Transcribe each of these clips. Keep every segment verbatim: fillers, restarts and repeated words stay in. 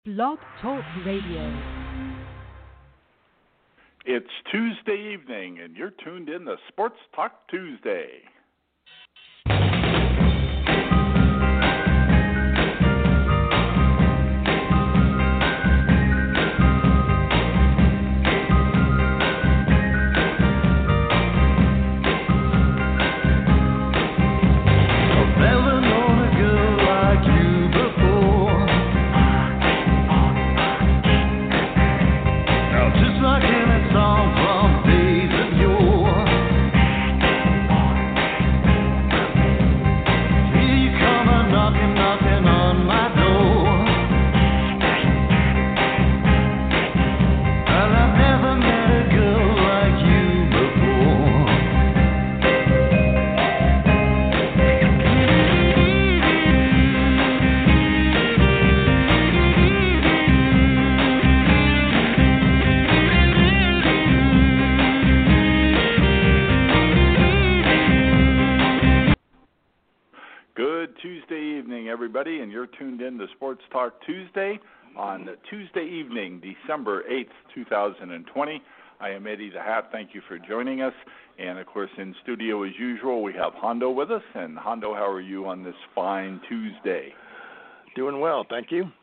Blog Talk Radio. It's Tuesday evening, and you're tuned in to Sports Talk Tuesday. Everybody, and you're tuned in to Sports Talk Tuesday on Tuesday evening, December eighth, twenty twenty. I am Eddie the Hat. Thank you for joining us. And, of course, in studio as usual, we have Hondo with us. And, Hondo, how are you on this fine Tuesday? Doing well, thank you.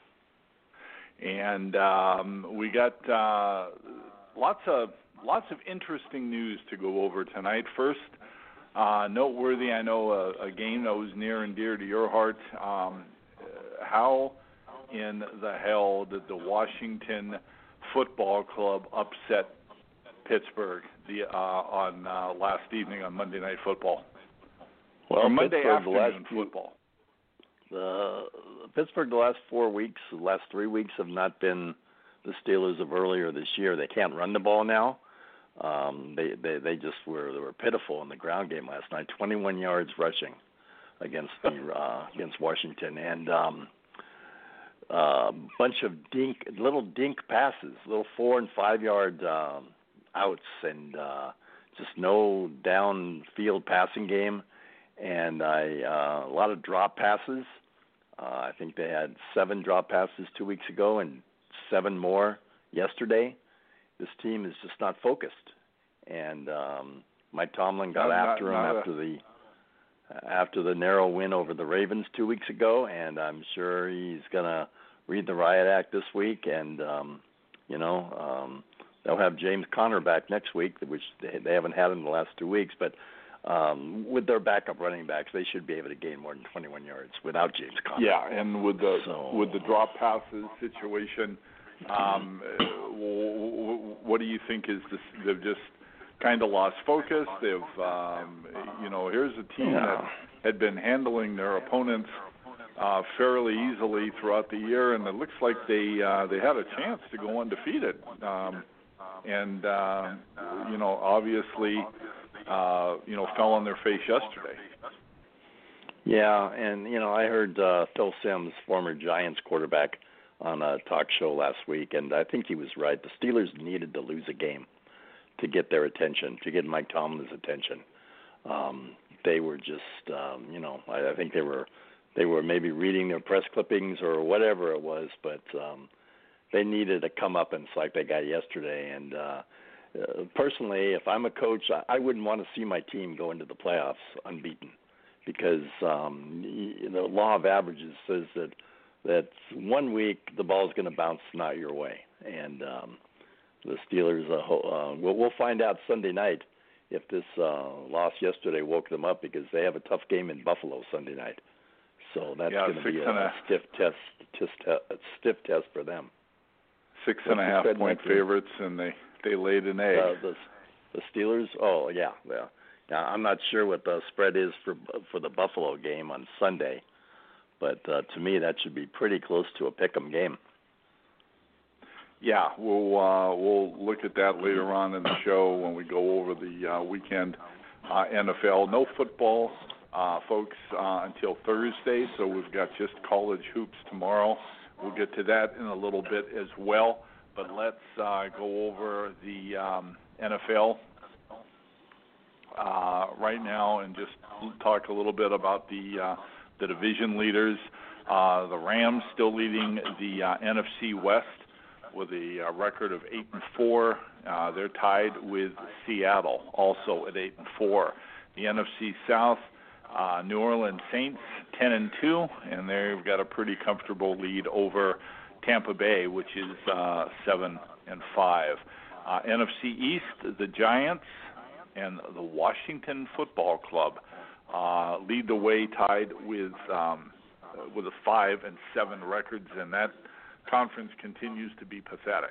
And um, we got uh, lots of lots of interesting news to go over tonight. First, Uh, noteworthy, I know, a, a game that was near and dear to your heart. Um, how in the hell did the Washington Football Club upset Pittsburgh the, uh, on uh, last evening on Monday Night Football? Well, or Monday Pittsburgh, afternoon the last football. The Pittsburgh, the last four weeks, the last three weeks have not been the Steelers of earlier this year. They can't run the ball now. Um, they, they they just were they were pitiful in the ground game last night. twenty-one yards rushing against the uh, against Washington, and um, a uh, bunch of dink little dink passes, little four and five yard um, outs, and uh, just no downfield passing game, and I uh, a lot of drop passes. Uh, I think they had seven drop passes two weeks ago, and seven more yesterday. This team is just not focused, and um, Mike Tomlin got not, after not, him not after a... the after the narrow win over the Ravens two weeks ago, and I'm sure he's gonna read the riot act this week, and um, you know um, they'll have James Conner back next week, which they, they haven't had in the last two weeks, but um, with their backup running backs, they should be able to gain more than twenty-one yards without James Conner. Yeah, and with the so... with the drop passes situation. Um, what do you think is this? They've just kind of lost focus. They've, um, you know, here's a team yeah. that had been handling their opponents uh, fairly easily throughout the year, and it looks like they uh, they had a chance to go undefeated. Um, and uh, you know, obviously, uh, you know, fell on their face yesterday. Yeah, and you know, I heard uh, Phil Simms, former Giants quarterback, on a talk show last week, and I think he was right. The Steelers needed to lose a game to get their attention, to get Mike Tomlin's attention. Um, they were just, um, you know, I, I think they were they were maybe reading their press clippings or whatever it was, but um, they needed a come-uppance like they got yesterday. And uh, uh, personally, if I'm a coach, I, I wouldn't want to see my team go into the playoffs unbeaten because um, the law of averages says that that one week the ball's going to bounce not your way, and um, the Steelers. Uh, uh, we'll, we'll find out Sunday night if this uh, loss yesterday woke them up because they have a tough game in Buffalo Sunday night. So that's yeah, going to be a, a stiff test, test, a stiff test for them. Six and a half point favorites, and they, they laid an egg. Uh, the, the Steelers. Oh yeah, yeah. Now I'm not sure what the spread is for for the Buffalo game on Sunday. But uh, to me, that should be pretty close to a pick'em game. Yeah, we'll uh, we'll look at that later on in the show when we go over the uh, weekend uh, N F L. No football, uh, folks, uh, until Thursday, so we've got just college hoops tomorrow. We'll get to that in a little bit as well. But let's uh, go over the um, N F L uh, right now and just talk a little bit about the uh, the division leaders. Uh, the Rams still leading the uh, N F C West with a uh, record of eight and four. Uh, they're tied with Seattle, also at eight and four. The N F C South, uh, New Orleans Saints, ten and two, and they've got a pretty comfortable lead over Tampa Bay, which is uh, seven and five. Uh, N F C East, the Giants and the Washington Football Club uh, lead the way, tied with um, with a five and seven records, and that conference continues to be pathetic.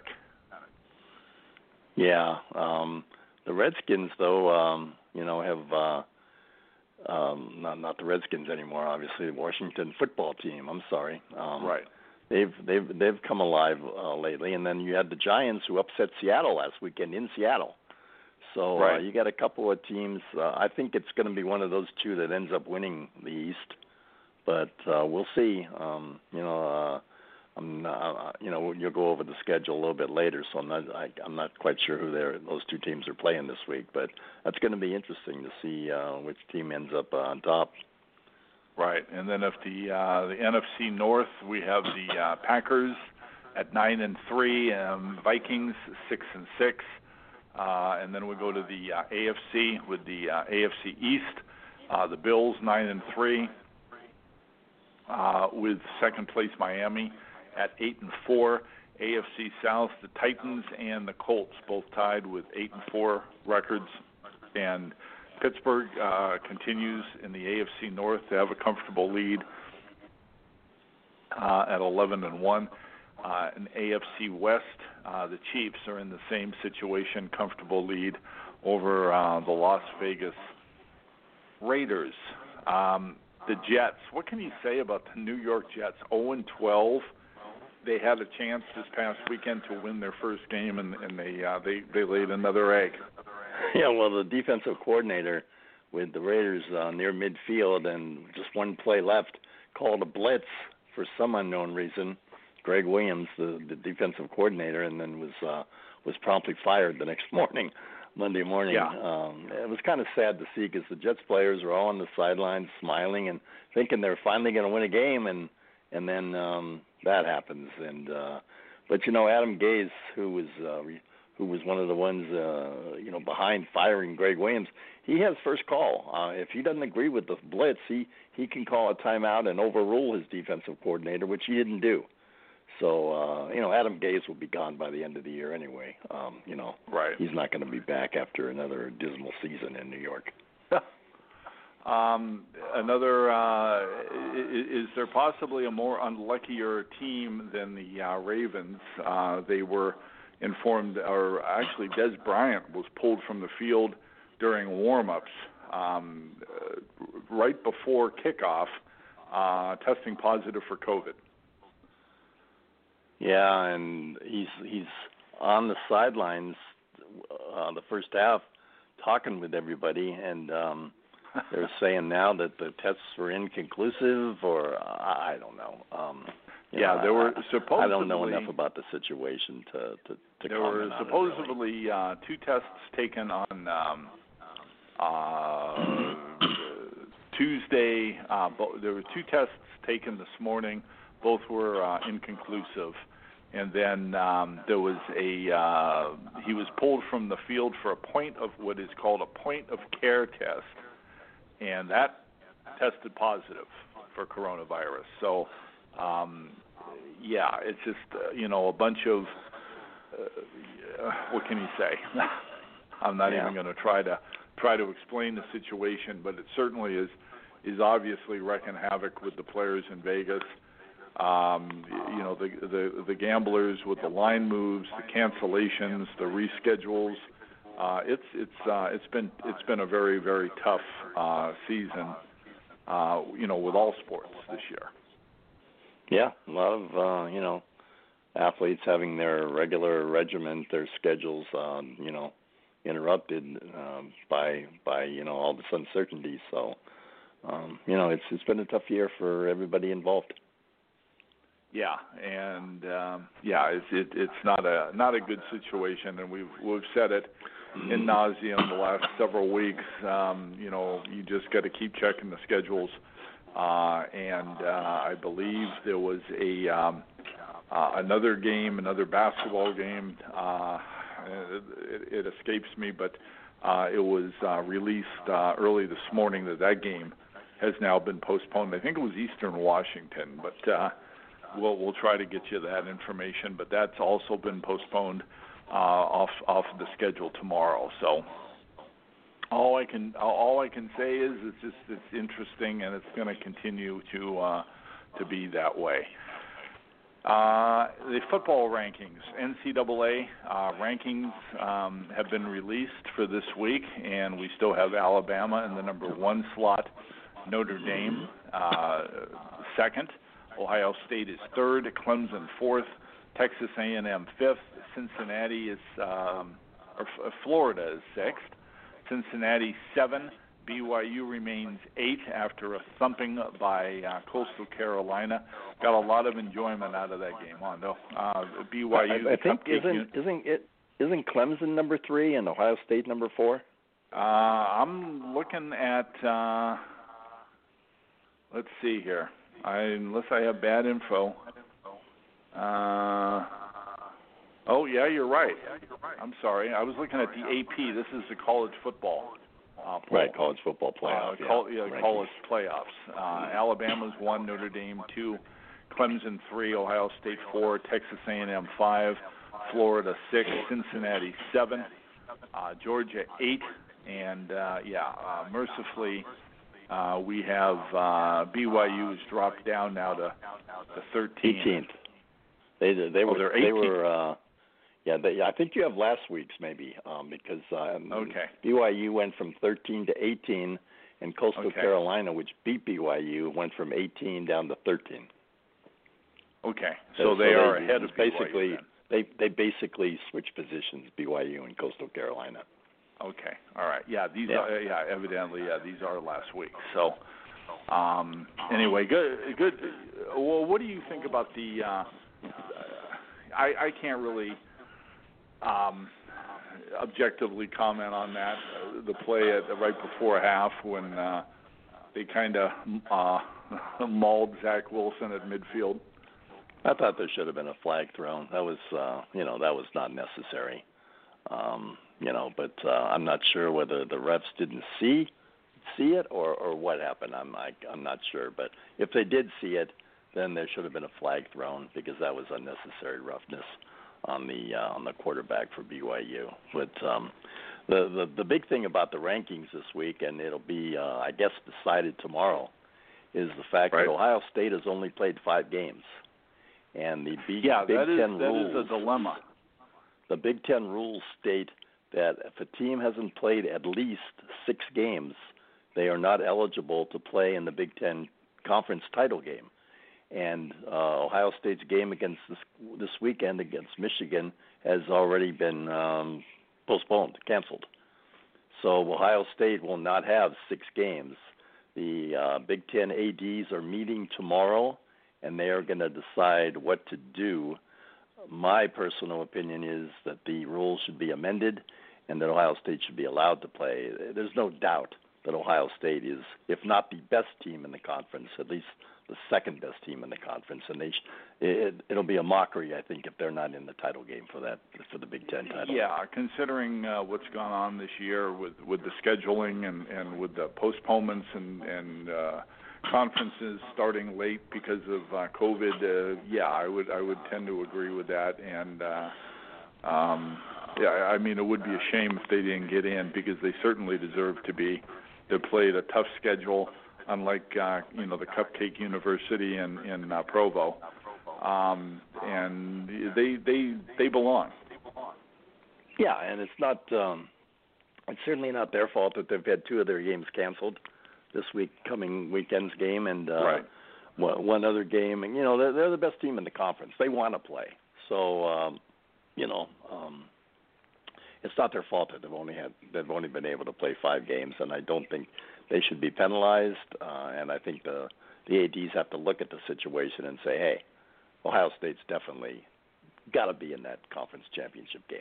Yeah, um, the Redskins, though, um, you know, have uh, um, not not the Redskins anymore. Obviously, the Washington Football Team. I'm sorry. Um, right. They've they've they've come alive uh, lately, and then you had the Giants who upset Seattle last weekend in Seattle. So right. uh, you got a couple of teams. Uh, I think it's going to be one of those two that ends up winning the East, but uh, we'll see. Um, you know, uh, I'm not, uh, you know, you'll go over the schedule a little bit later, so I'm not I, I'm not quite sure who they're, those two teams are playing this week, but that's going to be interesting to see uh, which team ends up uh, on top. Right, and then if the uh, the N F C North, we have the uh, Packers at nine and three, um, Vikings six and six, uh, and then we go to the uh, A F C with the uh, A F C East, uh, the Bills nine and three, uh, with second place Miami at eight and four. A F C South, the Titans and the Colts both tied with eight and four records, and Pittsburgh uh, continues in the A F C North to have a comfortable lead uh, at eleven and one. Uh, in A F C West, uh, the Chiefs are in the same situation, comfortable lead over uh, the Las Vegas Raiders. Um, the Jets, what can you say about the New York Jets? oh and twelve. They had a chance this past weekend to win their first game, and, and they, uh, they they laid another egg. Yeah, well, the defensive coordinator with the Raiders uh, near midfield and just one play left called a blitz for some unknown reason. Greg Williams, the, the defensive coordinator, and then was uh, was promptly fired the next morning, Monday morning. Yeah. Um, it was kind of sad to see because the Jets players were all on the sidelines smiling and thinking they're finally going to win a game, and and then um, that happens. And uh, but you know, Adam Gase, who was uh, re- who was one of the ones, uh, you know, behind firing Greg Williams, he has first call. Uh, if he doesn't agree with the blitz, he, he can call a timeout and overrule his defensive coordinator, which he didn't do. So, uh, you know, Adam Gase will be gone by the end of the year anyway. Um, you know, right. He's not going to be back after another dismal season in New York. um, another, uh, is, is there possibly a more unluckier team than the uh, Ravens? Uh, they were informed, or actually Des Bryant was pulled from the field during warm-ups um, uh, right before kickoff, uh, testing positive for COVID. Yeah, and he's he's on the sidelines uh, the first half talking with everybody, and um, they're saying now that the tests were inconclusive, or uh, I don't know. Um, You yeah, know, there were I, supposedly. I don't know enough about the situation to to, to there comment were on it, supposedly really. uh, two tests taken on um, uh, Tuesday. Uh, bo- there were two tests taken this morning. Both were uh, inconclusive, and then um, there was a. Uh, he was pulled from the field for a point of what is called a point of care test, and that tested positive for coronavirus. So. Um, yeah, it's just, uh, you know, a bunch of, uh, what can you say? I'm not yeah. even going to try to try to explain the situation, but it certainly is is obviously wreaking havoc with the players in Vegas. Um, you know, the, the the gamblers with the line moves, the cancellations, the reschedules. Uh, it's it's uh, it's been it's been a very very tough uh, season. Uh, you know, with all sports this year. Yeah, a lot of, uh, you know, athletes having their regular regiment, their schedules, um, you know, interrupted um, by, by, you know, all this uncertainty. So, um, you know, it's it's been a tough year for everybody involved. Yeah, and um, yeah, it's it, it's not a not a good situation, and we've we've said it in nauseam the last several weeks. Um, you know, you just got to keep checking the schedules. uh, and uh, I believe there was a um, uh, another game, another basketball game. Uh, it, it escapes me, but uh, it was uh, released uh, early this morning that that game has now been postponed. I think it was Eastern Washington, but uh, we'll we'll try to get you that information. But that's also been postponed uh, off off the schedule tomorrow. So all I can all I can say is it's just it's interesting, and it's going to continue to uh, to be that way. Uh, the football rankings, N C double A uh, rankings um, have been released for this week, and we still have Alabama in the number one slot, Notre Dame uh, second, Ohio State is third, Clemson fourth, Texas A and M fifth, Cincinnati is, um, or F- Florida is sixth, Cincinnati seven, B Y U remains eight after a thumping by uh, Coastal Carolina. Got a lot of enjoyment out of that game, Hondo. Uh, B Y U. I, I think isn't isn't it isn't Clemson number three and Ohio State number four? Uh, I'm looking at. Uh, let's see here. I, unless I have bad info. Uh, oh yeah, you're right. I'm sorry. I was looking at the A P. This is the college football. Uh, right, college football playoffs. Uh, col- yeah, yeah college playoffs. Uh, Alabama's one, Notre Dame two, Clemson three, Ohio State four, Texas A and M five, Florida six, Cincinnati seven, uh, Georgia eight, and uh, yeah, uh, mercifully uh, we have uh, B Y U's dropped down now to the thirteenth. eighteenth. They they oh, were they were. Uh, Yeah, they, I think you have last week's maybe um, because um, okay. B Y U went from thirteen to eighteen, and Coastal okay. Carolina, which beat B Y U, went from eighteen down to thirteen. Okay, so, so they so are they, ahead of basically B Y U then. they they basically switched positions, B Y U and Coastal Carolina. Okay, all right, yeah, these yeah. are yeah evidently yeah these are last week. So um, anyway, good good. Well, what do you think about the? Uh, I I can't really. Um, objectively comment on that. Uh, the play at right before half when uh, they kind of uh, mauled Zach Wilson at midfield. I thought there should have been a flag thrown. That was, uh, you know, that was not necessary. Um, you know, but uh, I'm not sure whether the refs didn't see see it or, or what happened. I'm I, I'm not sure. But if they did see it, then there should have been a flag thrown because that was unnecessary roughness on the uh, on the quarterback for B Y U. But um, the, the the big thing about the rankings this week, and it'll be uh, I guess decided tomorrow, is the fact right. that Ohio State has only played five games, and the Big, yeah, Big that is, Ten that rules. is a dilemma. The Big Ten rules state that if a team hasn't played at least six games, they are not eligible to play in the Big Ten conference title game. And uh, Ohio State's game against this, this weekend against Michigan has already been um, postponed, canceled. So Ohio State will not have six games. The uh, Big Ten A Ds are meeting tomorrow, and they are going to decide what to do. My personal opinion is that the rules should be amended and that Ohio State should be allowed to play. There's no doubt that Ohio State is, if not the best team in the conference, at least the second best team in the conference, and they sh- it, it'll be a mockery, I think, if they're not in the title game for that for the Big Ten title. Yeah, considering uh, what's gone on this year with, with the scheduling and, and with the postponements and, and uh, conferences starting late because of uh, COVID, uh, yeah, I would I would tend to agree with that. And uh, um, yeah, I mean, it would be a shame if they didn't get in because they certainly deserve to be. They played a tough schedule. Unlike uh, you know the Cupcake University in in uh, Provo, um, and they they they belong. Yeah, and it's not um, it's certainly not their fault that they've had two of their games canceled this week, coming weekend's game, and uh, right. one, one other game. And you know they're, they're the best team in the conference. They want to play, so um, you know um, it's not their fault that they've only had they've only been able to play five games, and I don't think they should be penalized, uh, and I think the the A Ds have to look at the situation and say, hey, Ohio State's definitely got to be in that conference championship game.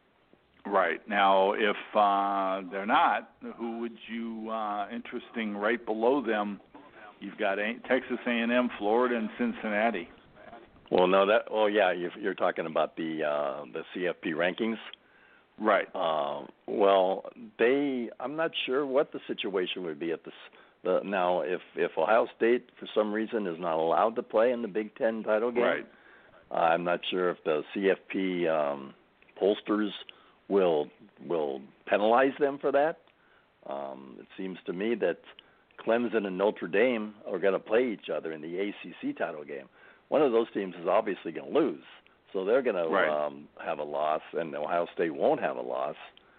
Right. Now, if uh, they're not, who would you, uh, interesting, right below them You've got a- Texas A and M, Florida, and Cincinnati. Well, no, that. Oh, yeah, you're, you're talking about the uh, the C F P rankings, right? Uh, well, they. I'm not sure what the situation would be at this. The, now, if if Ohio State for some reason is not allowed to play in the Big Ten title game, right? Uh, I'm not sure if the C F P um, pollsters will will penalize them for that. Um, it seems to me that Clemson and Notre Dame are going to play each other in the A C C title game. One of those teams is obviously going to lose, so they're going to right. um, have a loss, and Ohio State won't have a loss.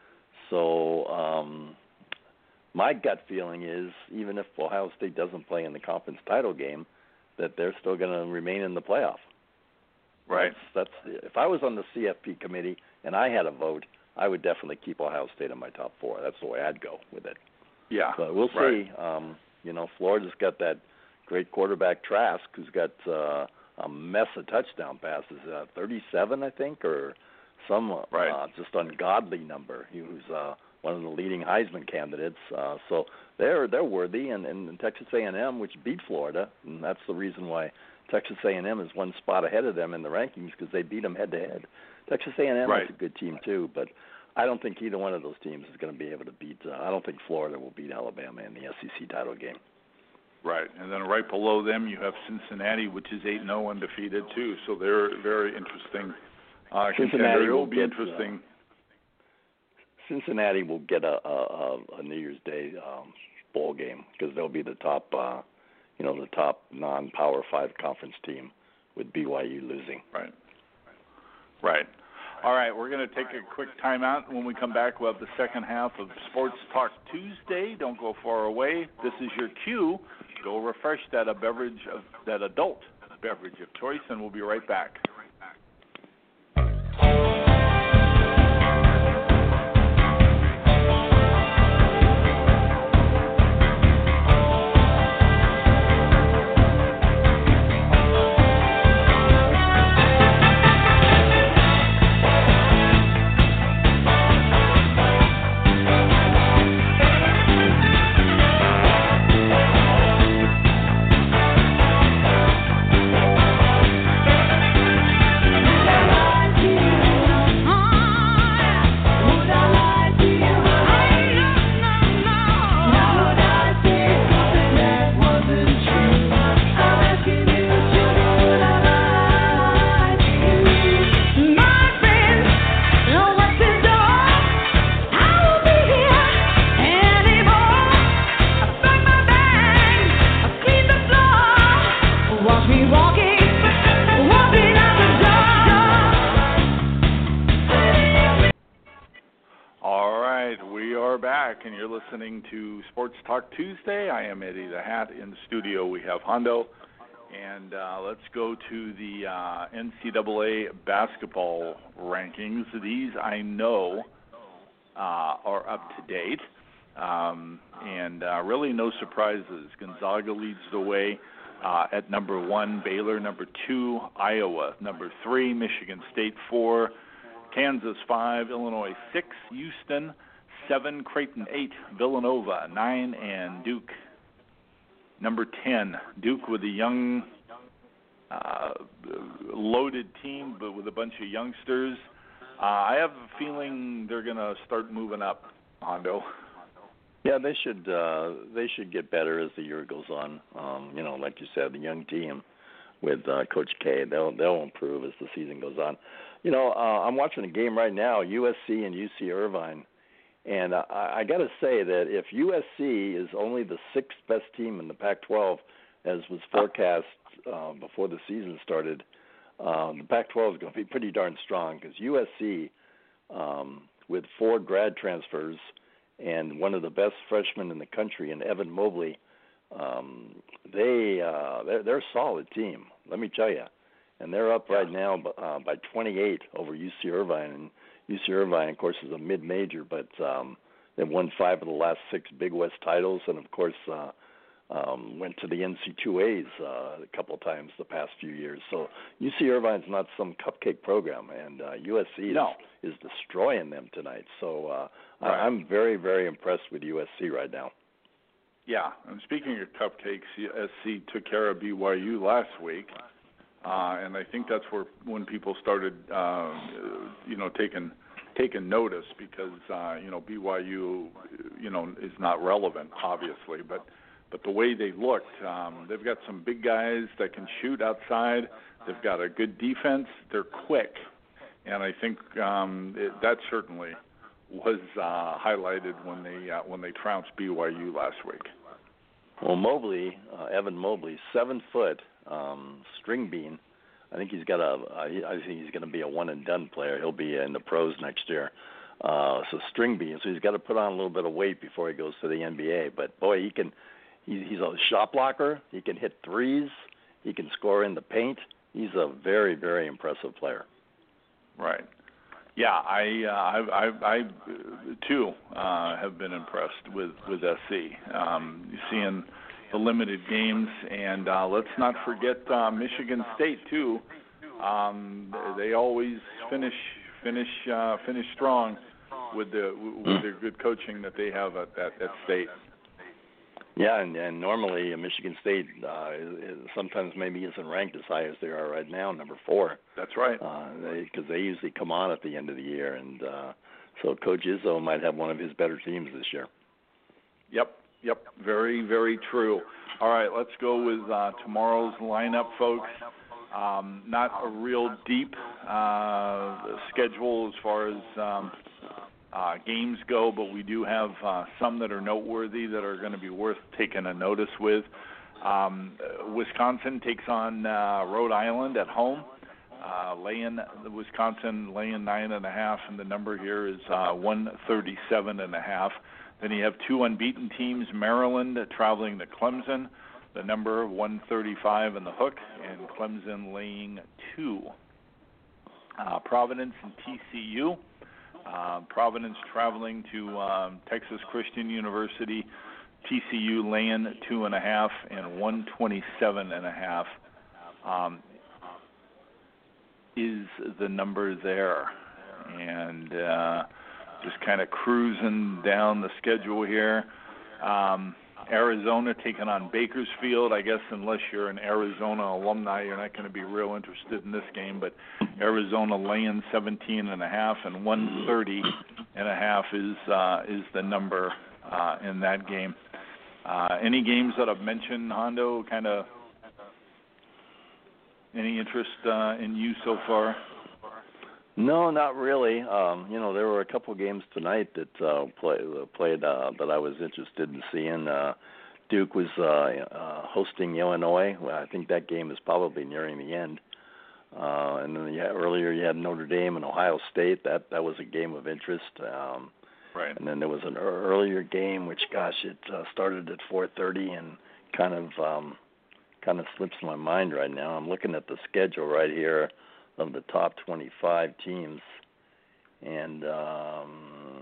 So um, my gut feeling is, even if Ohio State doesn't play in the conference title game, that they're still going to remain in the playoff. Right. That's, that's if I was on the C F P committee and I had a vote, I would definitely keep Ohio State in my top four. That's the way I'd go with it. Yeah. But we'll right. see. Um, you know, Florida's got that great quarterback Trask, who's got uh, a mess of touchdown passes, uh, thirty-seven, I think, or some right. uh, just ungodly number. He was uh, one of the leading Heisman candidates. Uh, so they're they're worthy, and, and Texas A and M, which beat Florida, and that's the reason why Texas A and M is one spot ahead of them in the rankings, because they beat them head-to-head. Texas A and M right. is a good team too, but I don't think either one of those teams is going to be able to beat uh, – I don't think Florida will beat Alabama in the S E C title game. Right, and then right below them you have Cincinnati, which is eight and oh undefeated too, so they're very interesting. Uh, Cincinnati will will be get, interesting. Uh, Cincinnati will get a, a, a New Year's Day um, bowl game, because they'll be the top uh, – you know, the top non-Power Five conference team, with B Y U losing. Right. Right. All right, we're going to take a quick timeout. When we come back, we'll have the second half of Sports Talk Tuesday. Don't go far away. This is your cue. Go refresh that a beverage of that adult beverage of choice, and we'll be right back. And you're listening to Sports Talk Tuesday. I am Eddie the Hat. In the studio we have Hondo. And uh, let's go to the uh, N C double A basketball rankings. These I know uh, are up to date. Um, and uh, really no surprises. Gonzaga leads the way uh, at number one, Baylor number two, Iowa number three, Michigan State four, Kansas five, Illinois six, Houston seven, Creighton eight, Villanova nine, and Duke number ten. Duke with a young, uh, loaded team, but with a bunch of youngsters. Uh, I have a feeling they're going to start moving up, Hondo. Yeah, they should. Uh, they should get better as the year goes on. Um, you know, like you said, the young team with uh, Coach K, they'll they'll improve as the season goes on. You know, uh, I'm watching a game right now, U S C and U C Irvine. And I, I got to say that if U S C is only the sixth best team in the Pac twelve, as was forecast uh, before the season started, um, the Pac twelve is going to be pretty darn strong, because U S C, um, with four grad transfers and one of the best freshmen in the country, in Evan Mobley, um, they uh, they're, they're a solid team. Let me tell you, and they're up right now uh, by twenty-eight over U C Irvine. And U C Irvine, of course, is a mid-major, but um, they've won five of the last six Big West titles, and, of course, uh, um, went to the N C double A's uh, a couple of times the past few years. So U C Irvine's not some cupcake program, and uh, U S C no. is, is destroying them tonight. So uh, right. I'm very, very impressed with U S C right now. Yeah, and speaking of cupcakes, S C took care of B Y U last week, uh, and I think that's where when people started, uh, you know, taking taking notice because uh, you know B Y U, you know, is not relevant obviously, but but the way they looked, um, they've got some big guys that can shoot outside. They've got a good defense. They're quick, and I think um, it, that certainly was uh, highlighted when they uh, when they trounced B Y U last week. Well, Mobley, uh, Evan Mobley, seven foot, um, string bean. I think he's got a. Uh, I think he's going to be a one and done player. He'll be in the pros next year. Uh, so string bean. So he's got to put on a little bit of weight before he goes to the N B A. But boy, he can. He, he's a shot blocker. He can hit threes. He can score in the paint. He's a very, very impressive player. Right. Yeah, I, uh, I, I, I too uh, have been impressed with with S C. Um, seeing the limited games, and uh, let's not forget uh, Michigan State too. Um, they always finish finish uh, finish strong with the with their good coaching that they have at at, at State. Yeah, and, and normally uh, Michigan State uh, is, sometimes maybe isn't ranked as high as they are right now, number four. That's right. Because uh, they, they usually come on at the end of the year, and uh, so Coach Izzo might have one of his better teams this year. Yep, yep, very, very true. All right, let's go with uh, tomorrow's lineup, folks. Um, not a real deep uh, schedule as far as um, Uh, games go, but we do have uh, some that are noteworthy that are going to be worth taking a notice with. Um, Wisconsin takes on uh, Rhode Island at home. Uh, laying Wisconsin laying nine and a half, and the number here is uh, one thirty-seven and a half. Then you have two unbeaten teams, Maryland traveling to Clemson. The number one thirty-five in the hook, and Clemson laying two. Uh, Providence and T C U. Uh, Providence traveling to um, Texas Christian University, T C U laying two and a half and one twenty-seven and a half um, is the number there, and uh, just kind of cruising down the schedule here. Um, Arizona taking on Bakersfield. I guess unless you're an Arizona alumni, you're not going to be real interested in this game. But Arizona laying seventeen and a half, and one thirty and a half is uh, is the number uh, in that game. Uh, any games that I've mentioned, Hondo? Kind of any interest uh, in you so far? No, not really. Um, you know, there were a couple games tonight that uh, play, played uh, that I was interested in seeing. Uh, Duke was uh, uh, hosting Illinois. Well, I think that game is probably nearing the end. Uh, and then yeah, earlier you had Notre Dame and Ohio State. That that was a game of interest. Um, right. And then there was an earlier game, which gosh, it uh, started at four thirty and kind of um, kind of slips my mind right now. I'm looking at the schedule right here of the top twenty-five teams, and um,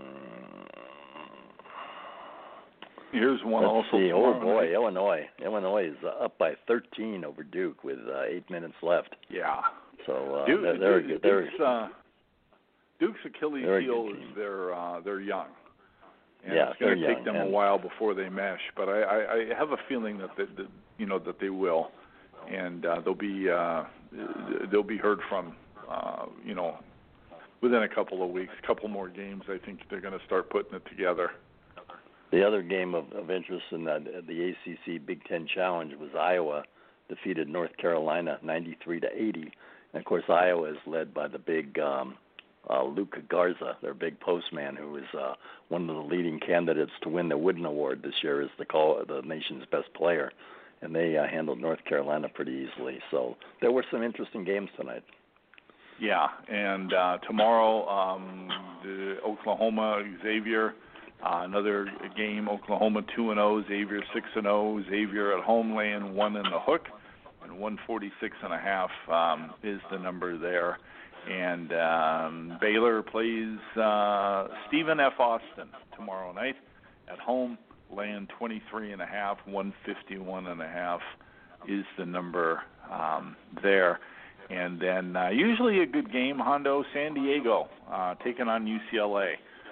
here's one let's also. See. Oh boy, night. Illinois! Illinois is uh, up by thirteen over Duke with uh, eight minutes left. Yeah. So uh, Duke, they're, they're, Duke, they're, Duke's, uh, Duke's Achilles they're heel is they're uh, they're young. And yeah, it's going to take them a while before they mesh, but I, I, I have a feeling that, they, that you know that they will, and uh, they'll be uh, they'll be heard from, uh, you know, within a couple of weeks. A couple more games, I think they're going to start putting it together. The other game of, of interest in the, the A C C Big Ten Challenge was Iowa defeated North Carolina ninety-three to eighty, and of course Iowa is led by the big um, uh, Luka Garza, their big postman, who is uh, one of the leading candidates to win the Wooden Award this year as the call the nation's best player. And they uh, handled North Carolina pretty easily. So there were some interesting games tonight. Yeah, and uh, tomorrow, um, the Oklahoma Xavier, uh, another game. Oklahoma two and zero, Xavier six and zero. Xavier at home laying one in the hook, and one forty six and a half um, is the number there. And um, Baylor plays uh, Stephen F. Austin tomorrow night at home. Laying twenty-three and a half, one fifty-one and a half is the number um, there. And then uh, usually a good game, Hondo, San Diego, uh, taking on U C L A.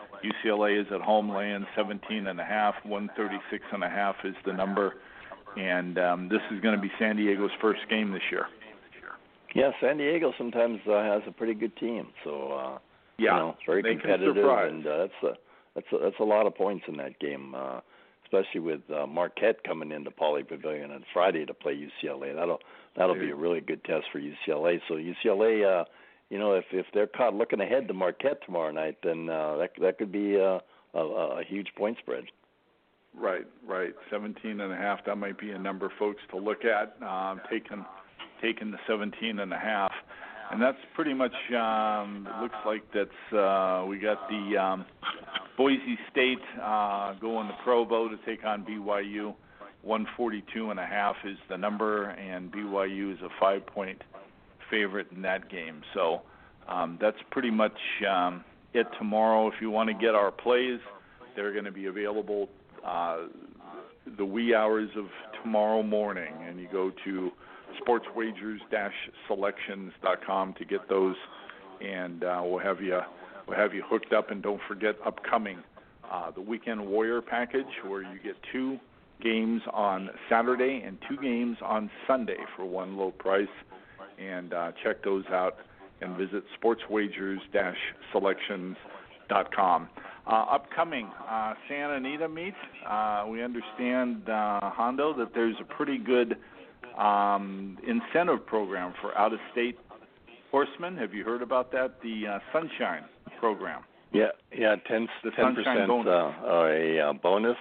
U C L A is at home laying seventeen and a half. one thirty-six and a half is the number. And um, this is going to be San Diego's first game this year. Yeah, San Diego sometimes uh, has a pretty good team. So, uh, yeah, you know, very competitive. And uh, that's, a, that's, a, that's a lot of points in that game, uh, especially with uh, Marquette coming into Pauley Pavilion on Friday to play U C L A. That'll that'll be a really good test for U C L A. So U C L A, uh, you know, if if they're caught looking ahead to Marquette tomorrow night, then uh, that that could be uh, a, a huge point spread. Right, right. seventeen and a half. That might be a number, folks, to look at. Um, taking taking the seventeen and a half, and that's pretty much. Um, it looks like that's uh, we got the um, Boise State uh, going to Provo to take on B Y U. one forty-two and a half is the number, and B Y U is a five-point favorite in that game. So um, that's pretty much um, it tomorrow. If you want to get our plays, they're going to be available uh, the wee hours of tomorrow morning, and you go to sports wagers dash selections dot com to get those, and uh, we'll have you we'll have you hooked up. And don't forget upcoming uh, the Weekend Warrior package, where you get two games on Saturday and two games on Sunday for one low price. And uh, check those out and visit sports wagers dash selections dot com. Uh, upcoming uh, Santa Anita meet. Uh, we understand, uh, Hondo, that there's a pretty good um, incentive program for out-of-state horsemen. Have you heard about that? The uh, Sunshine program. Yeah, yeah, ten the ten percent bonus. Uh, a uh, bonus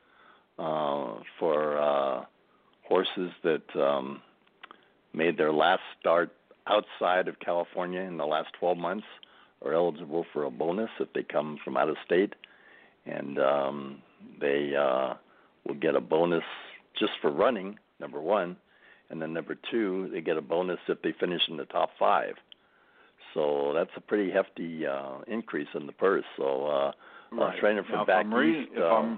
uh, for uh, horses that um, made their last start outside of California in the last twelve months are eligible for a bonus if they come from out of state, and um, they uh, will get a bonus just for running, number one, and then number two, they get a bonus if they finish in the top five. So that's a pretty hefty uh, increase in the purse. So uh, right. a trainer from now, back if I'm reading, east. If, uh, I'm,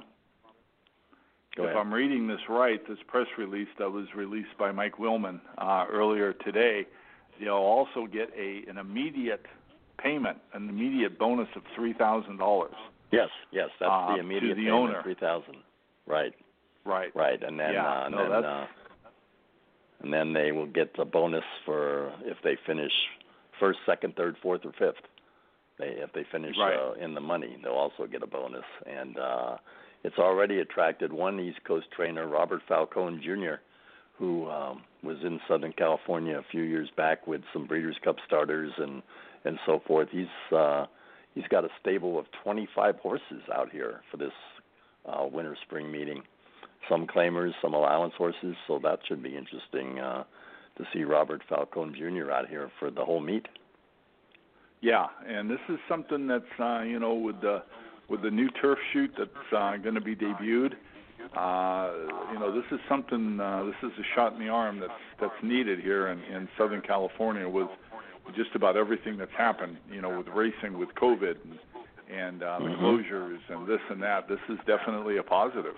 go if ahead. I'm reading this right, this press release that was released by Mike Willman uh, earlier today, they'll also get a an immediate payment, an immediate bonus of three thousand dollars. Yes, yes, that's uh, the immediate to the payment, owner. three thousand. Right, right, right, and then yeah, uh, and no, then that's... uh, and then they will get a bonus for if they finish first, second, third, fourth, or fifth. They if they finish right. uh, in the money, they'll also get a bonus, and uh, it's already attracted one East Coast trainer, Robert Falcone Junior, who um, was in Southern California a few years back with some Breeders' Cup starters and, and so forth. He's uh, he's got a stable of twenty-five horses out here for this uh, winter-spring meeting. Some claimers, some allowance horses, so that should be interesting uh, to see Robert Falcone Junior out here for the whole meet. Yeah, and this is something that's uh, you know with the with the new turf shoot that's uh, going to be debuted. Uh, you know, this is something. Uh, this is a shot in the arm that's that's needed here in, in Southern California with just about everything that's happened. You know, with racing, with COVID, and, and uh, the mm-hmm. closures and this and that. This is definitely a positive.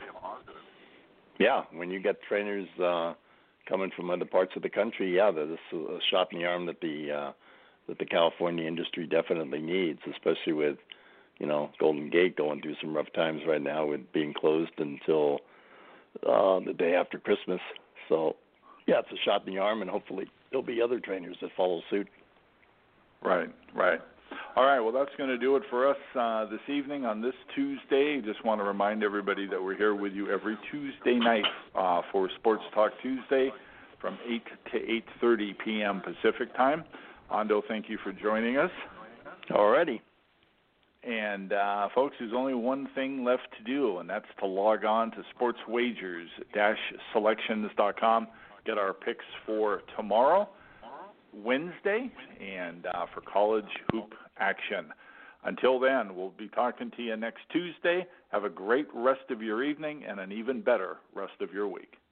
Yeah, when you get trainers uh, coming from other parts of the country, yeah, this is a shot in the arm that the uh, that the California industry definitely needs, especially with, you know, Golden Gate going through some rough times right now with being closed until uh, the day after Christmas. So, yeah, it's a shot in the arm, and hopefully there'll be other trainers that follow suit. Right, right. All right, well, that's going to do it for us uh, this evening on this Tuesday. Just want to remind everybody that we're here with you every Tuesday night uh, for Sports Talk Tuesday from eight to eight thirty p.m. Pacific time. Hondo, thank you for joining us. All righty. And, uh, folks, there's only one thing left to do, and that's to log on to sports wagers dash selections dot com, get our picks for tomorrow, Wednesday, and uh, for college hoop action. Until then, we'll be talking to you next Tuesday. Have a great rest of your evening and an even better rest of your week.